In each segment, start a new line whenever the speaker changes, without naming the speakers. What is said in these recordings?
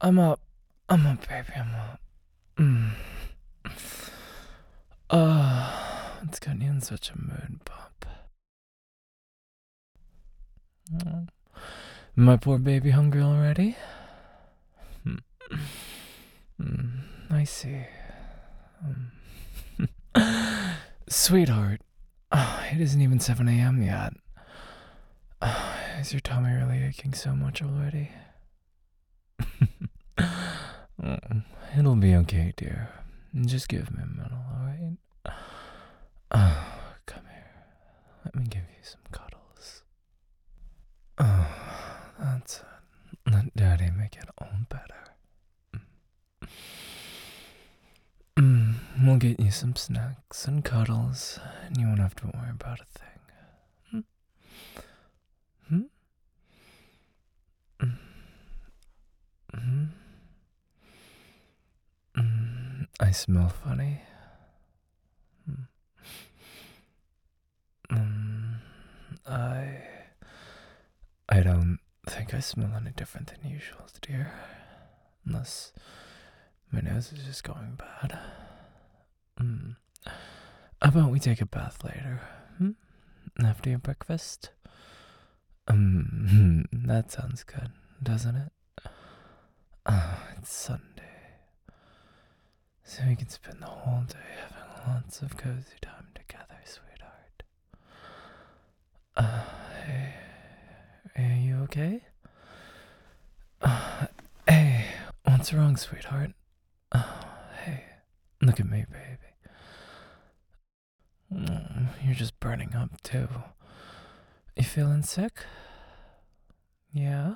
I'm up. I'm up, baby. I'm up. Mm. It's got you in such a mood, Pop. Mm. My poor baby hungry already? Mm. I see. Sweetheart, it isn't even 7 a.m. yet. Is your tummy really aching so much already? Mm, It'll be okay, dear. Just give me a minute, alright? Come here. Let me give you some cuddles. That's it. Let Daddy make it all better. We'll get you some snacks and cuddles, and you won't have to worry about a thing. Hmm? Hmm? I smell funny. Mm, I. I don't think I smell any different than usual, dear. Unless my nose is just going bad. How about we take a bath later? After your breakfast? That sounds good, doesn't it? It's Sunday, so we can spend the whole day having lots of cozy time together, sweetheart. Hey, are you okay? Hey, what's wrong, sweetheart? Hey, look at me, baby. You're just burning up, too. You feeling sick? Yeah?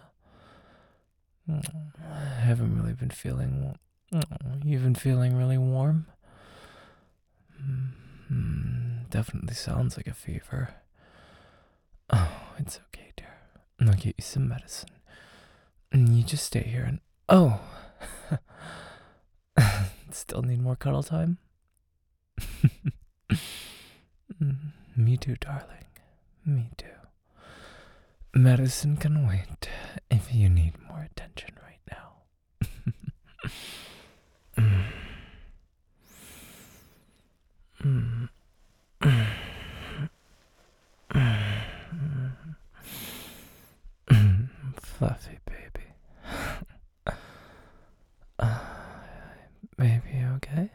I haven't really been feeling. You've been feeling really warm? Definitely sounds like a fever. Oh, it's okay, dear. I'll get you some medicine. You just stay here and. Oh! Still need more cuddle time? Me too, darling. Me too. Medicine can wait if you need more attention right now. Fluffy baby. Baby, okay?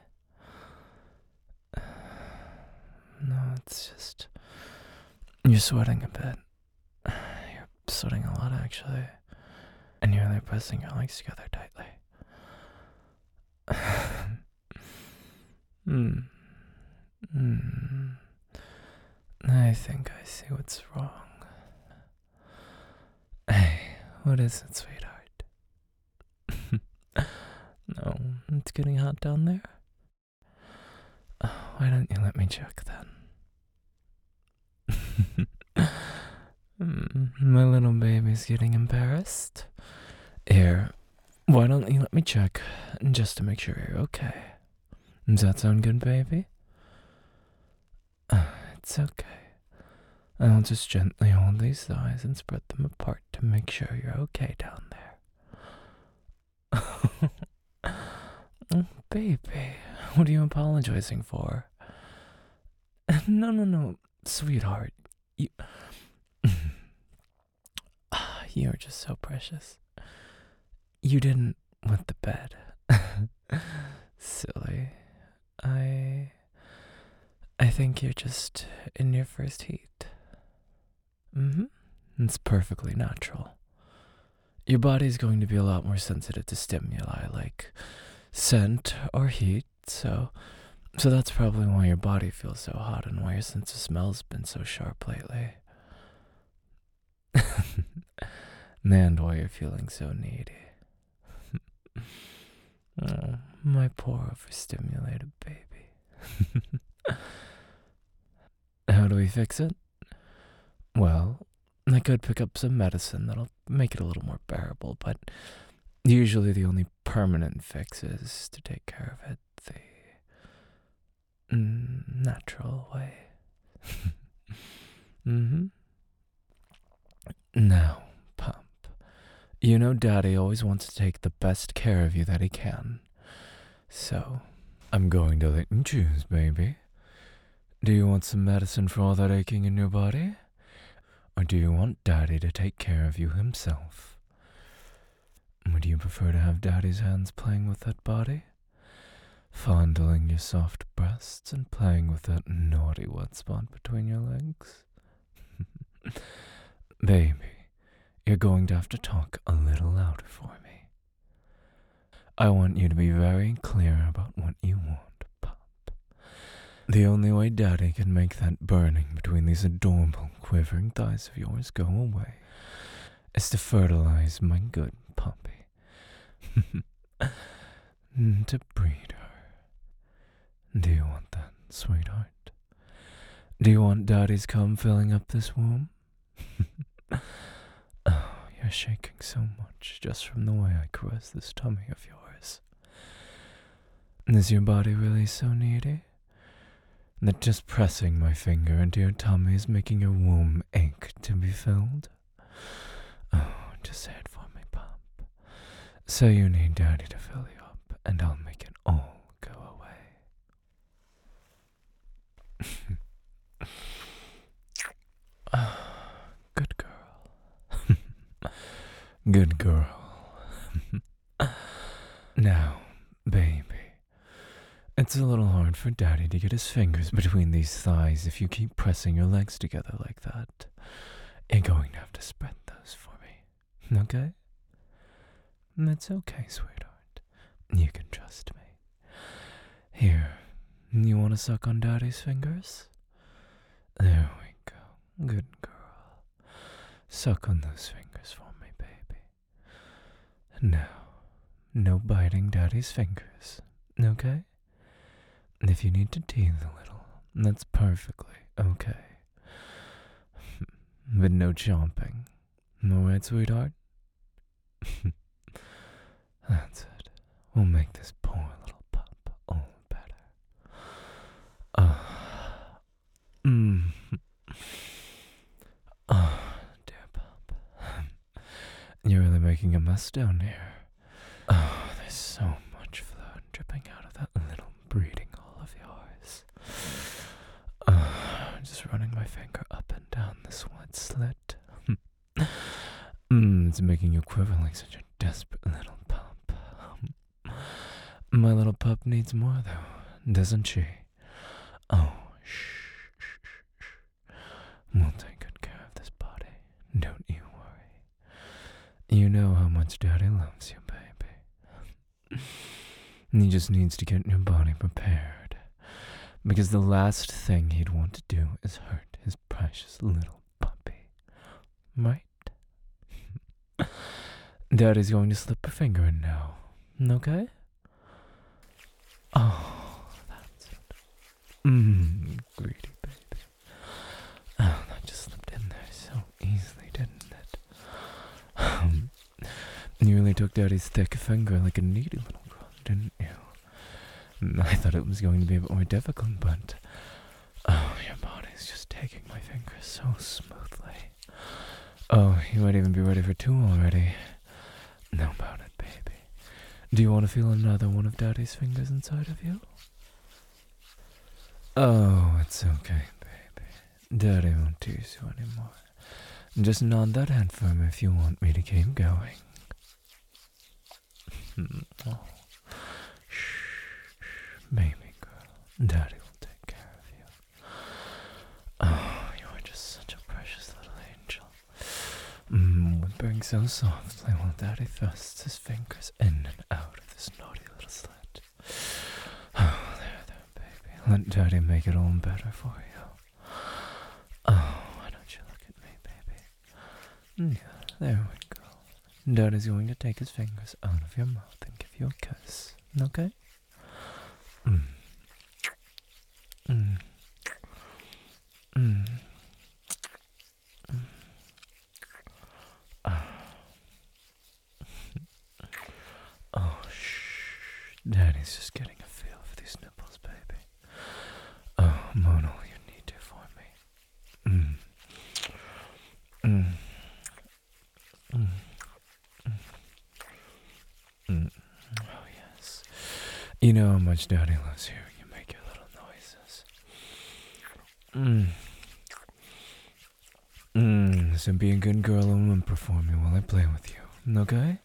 No, it's just. You're sweating a bit. You're sweating a lot, actually. And you're really pressing your legs together tightly. I think I see what's wrong. Hey, what is it, sweetheart? No, it's getting hot down there. Why don't you let me check then? My little baby's getting embarrassed. Here, why don't you let me check just to make sure you're okay? Does that sound good, baby? It's okay. I'll just gently hold these thighs and spread them apart to make sure you're okay down there. Oh, baby, what are you apologizing for? No, sweetheart. You. You're just so precious. You didn't wet the bed. Silly. I think you're just in your first heat. It's perfectly natural. Your body's going to be a lot more sensitive to stimuli like scent or heat, so that's probably why your body feels so hot and why your sense of smell's been so sharp lately. And why you're feeling so needy. Oh, my poor overstimulated baby. How do we fix it? Well, I could pick up some medicine that'll make it a little more bearable, but usually the only permanent fix is to take care of it the natural way. Now, Pump, you know Daddy always wants to take the best care of you that he can. So, I'm going to let you choose, baby. Do you want some medicine for all that aching in your body? Or do you want Daddy to take care of you himself? Would you prefer to have Daddy's hands playing with that body? Fondling your soft breasts and playing with that naughty wet spot between your legs? Baby, you're going to have to talk a little louder for me. I want you to be very clear about what you want, Pop. The only way Daddy can make that burning between these adorable, quivering thighs of yours go away is to fertilize my good puppy. To breed her. Do you want that, sweetheart? Do you want Daddy's cum filling up this womb? Oh, you're shaking so much just from the way I caress this tummy of yours. Is your body really so needy that just pressing my finger into your tummy is making your womb ache to be filled? Oh, just say it for me, Pop. Say you need Daddy to fill you up, and I'll make it all go away. Good girl. Good girl. Now, baby, it's a little hard for Daddy to get his fingers between these thighs if you keep pressing your legs together like that. You're going to have to spread those for me, okay? That's okay, sweetheart. You can trust me. Here, you want to suck on Daddy's fingers? There we go. Good girl. Suck on those fingers for me, baby. Now, no biting Daddy's fingers, okay? And if you need to tease a little, that's perfectly okay. But no chomping. Alright, sweetheart? That's it. We'll make this poor little pup all better. Oh, dear pup. You're really making a mess down here. Oh, there's so much fluid dripping out of that little breeding hole of yours. Just running my finger up and down this wet slit. It's making you quiver like such a desperate little pup. My little pup needs more, though, doesn't she? Oh, shh. We'll take good care of this body. Don't you worry. You know how much Daddy loves you, baby. He just needs to get your body prepared. Because the last thing he'd want to do is hurt his precious little puppy. Right? Daddy's going to slip her finger in now. Okay? Oh, that's it. Greedy baby. Oh, that just slipped in there so easily, didn't it? You really took Daddy's thick finger like a needy little girl, didn't you? I thought it was going to be a bit more difficult, but your body's just taking my fingers so smoothly. Oh, you might even be ready for two already. How about it, baby? Do you want to feel another one of Daddy's fingers inside of you? Oh, it's okay, baby. Daddy won't tease you anymore. Just nod that head for me if you want me to keep going. Oh. Baby girl, Daddy will take care of you. Oh, you are just such a precious little angel. Whimpering so softly while Daddy thrusts his fingers in and out of this naughty little slit. Oh, there, baby. Let Daddy make it all better for you. Oh, why don't you look at me, baby? Yeah, there we go. Daddy's going to take his fingers out of your mouth and give you a kiss, okay? Oh, shh. Daddy's just getting a feel for these nipples, baby. Oh, moan all you need to for me. know how much Daddy loves hearing you make your little noises. So be a good girl and whimper for me while I play with you, okay?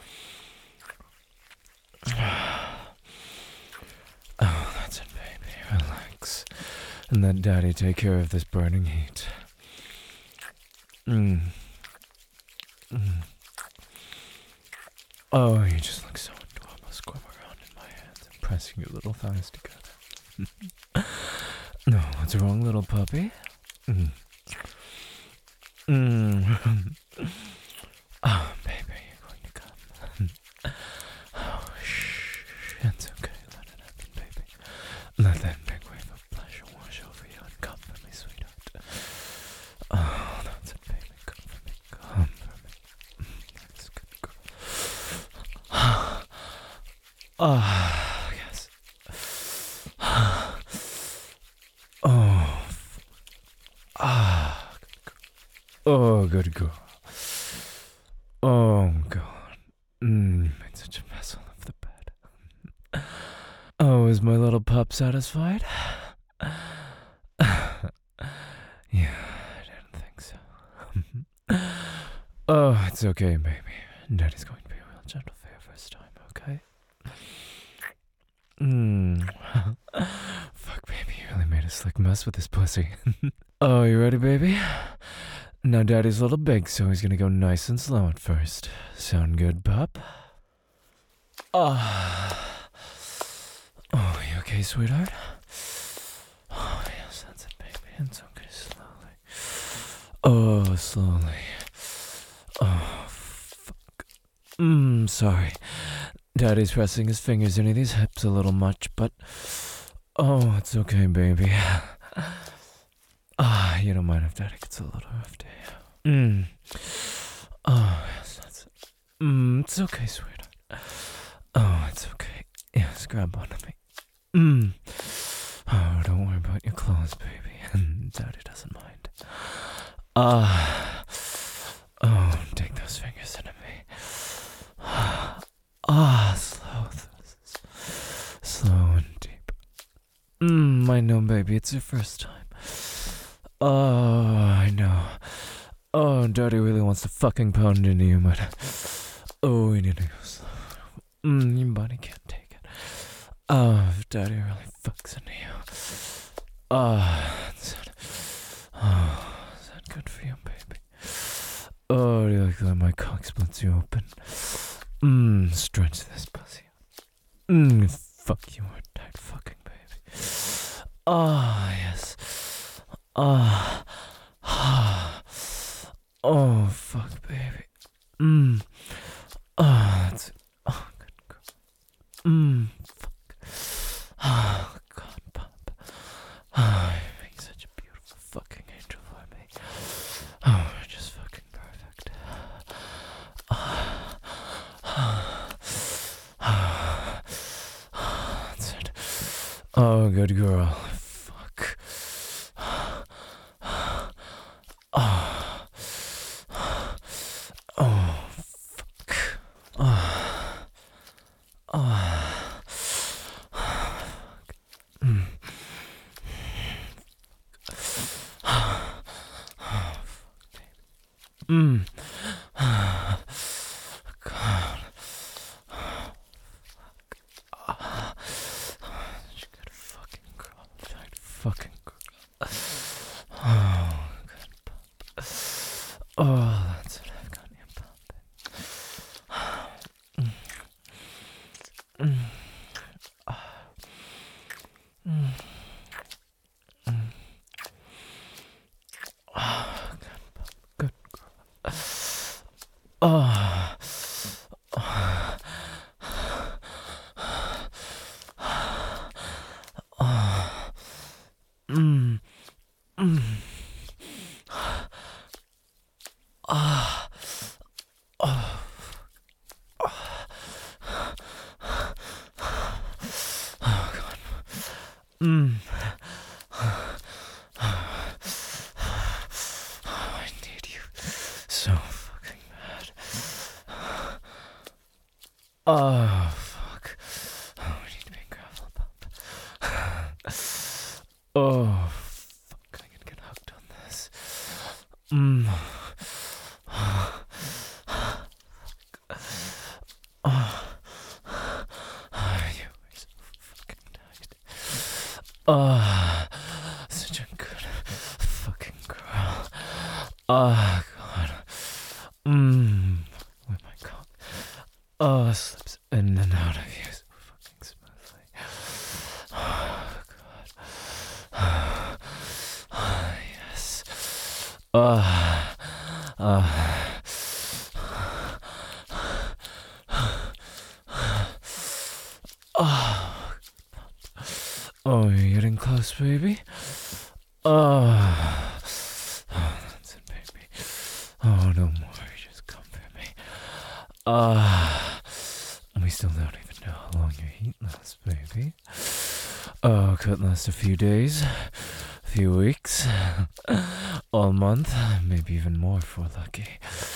Oh, that's it, baby. Relax. And let Daddy take care of this burning heat. Oh, you just look so adorable. Squirm around in my hands and pressing your little thighs together. No, what's wrong, little puppy? Oh, baby, you're going to come. Oh, shh. It's okay. Let it happen, baby. Let that big wave of pleasure wash over you and come for me, sweetheart. Oh, that's it, baby. Come for me. Come for me. That's a good girl. Yes. Oh, good girl. Oh, God. You made such a mess all over the bed. Oh, is my little pup satisfied? Yeah, I didn't think so. Oh, it's okay, baby. Daddy's going to be real gentle for your first time, okay? Fuck, baby, you really made a slick mess with this pussy. Oh, you ready, baby? Now Daddy's a little big, so he's gonna go nice and slow at first. Sound good, pup? Oh, you okay, sweetheart? Oh, yes, that's it, baby. It's okay, slowly. Oh, slowly. Oh, fuck. Sorry. Daddy's pressing his fingers into these hips a little much, but... Oh, it's okay, baby. You don't mind if Daddy gets a little rough, do you? Oh, yes, that's it. It's okay, sweetheart. Oh, it's okay. Yes, grab onto me. Oh, don't worry about your clothes, baby. Daddy doesn't mind. Take those fingers into me. Slow and deep. I know, baby, it's your first time. Oh, I know. Oh, Daddy really wants to fucking pound into you, but... Oh, we need to go slow. Your body can't take it. Oh, if Daddy really fucks into you. Is that good for you, baby? Oh, do you like that my cock splits you open? Stretch this pussy. Fuck you hard, tight fucking, baby. Yes. Oh, fuck, baby. That's it. Oh, good girl. Fuck. Oh, God, Pop. You're being such a beautiful fucking angel for me. Oh, you're just fucking perfect. That's it. Oh, good girl. Fuck. God. Such a good fucking girl. Tight fucking girl. Oh, good pump. Oh, that's it. I've got you pumping. Good girl. I need you so fucking bad. Oh, fuck. Oh, we need to be careful. Mm. You were so fucking tight. Such a good fucking girl. God. With my cock. Slips in and out of you so fucking smoothly. God. Yes. Oh, you're getting close, baby. That's it, baby. Oh, no more. Just comfort me. We still don't even know how long your heat lasts, baby. Could last a few days, a few weeks, all month, maybe even more if we're lucky.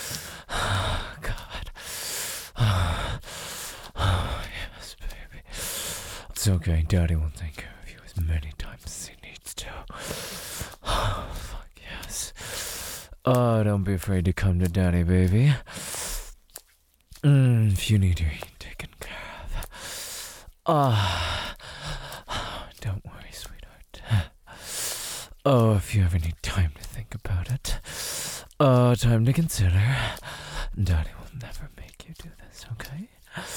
God. Yes, baby. It's okay, Daddy will take care of you as many times as he needs to. Fuck yes. Don't be afraid to come to Daddy, baby. If you need your heat taken care of. Don't worry, sweetheart. If you ever need time to think about it, time to consider, Daddy will never make you do this, okay?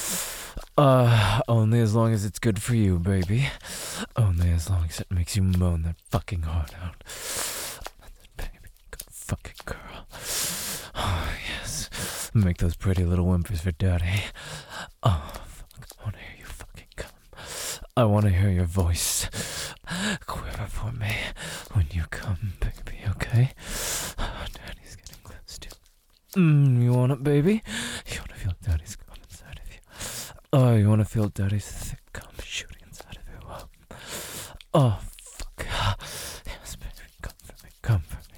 Only as long as it's good for you, baby. Only as long as it makes you moan that fucking heart out. Baby, good fucking girl. Oh, yes. Make those pretty little whimpers for Daddy. Oh, fuck. I want to hear you fucking come. I want to hear your voice quiver for me when you come, baby, okay? Daddy's getting close too. You want it, baby? You want to feel Daddy's cum inside of you? Oh, you want to feel Daddy's thick cum shooting inside of you? Oh, fuck. Yes, baby, come for me, come for me.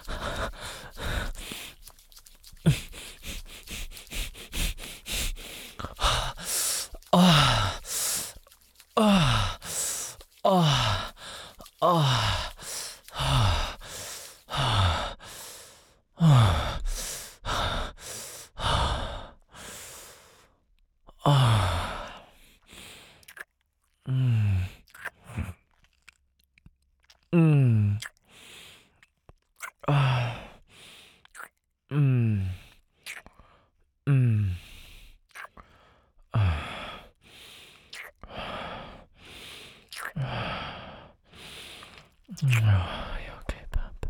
You okay, Pop?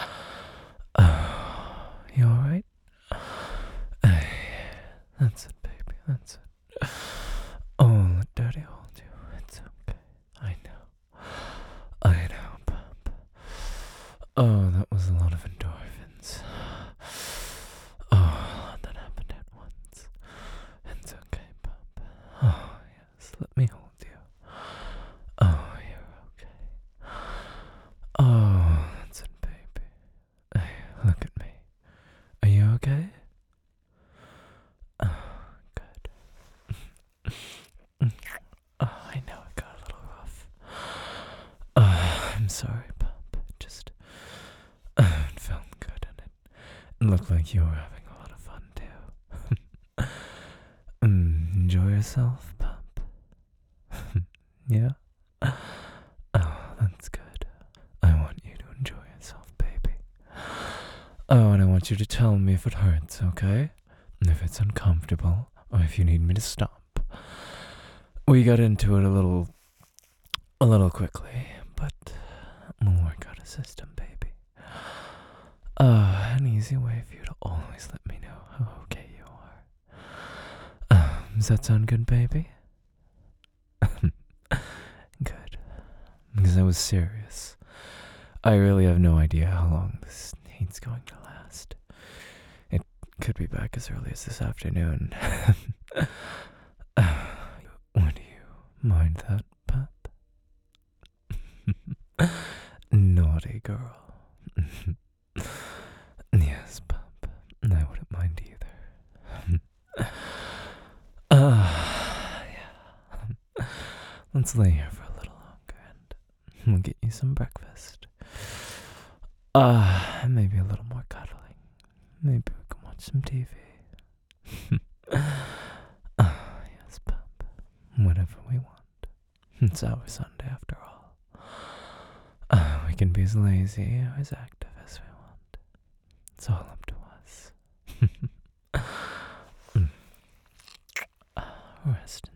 You alright? That's it, baby, that's it. Oh, let Daddy hold you. It's okay. I know, Pop. Oh, that was a lot of endorphins. Oh, a lot that happened at once. It's okay, Pop. Oh, yes, let me hold you. Oh, you're okay. Oh, that's it, baby. Hey, look at me. Are you okay? Oh, good. I know it got a little rough. I'm sorry, Pop. It felt good and it looked like you were having a lot of fun too. Enjoy yourself, Pop. Yeah? Oh, that's good. I want you to enjoy yourself, baby. Oh, and I want you to tell me if it hurts, okay? And if it's uncomfortable, or if you need me to stop. We got into it a little quickly, but we'll work out a system, baby. An easy way for you to always let me know how okay you are. Does that sound good, baby? Good. Because I was serious. I really have no idea how long this heat's going to last. It could be back as early as this afternoon. Would you mind that, Pop? Naughty girl. Yes, Pop. I wouldn't mind either. Yeah. Let's lay here for a little longer and we'll get you some breakfast. Maybe a little more cuddling. Maybe we can watch some TV. Yes, pup. Whatever we want. It's our Sunday after all. We can be as lazy or as active as we want. It's all up to us. Rest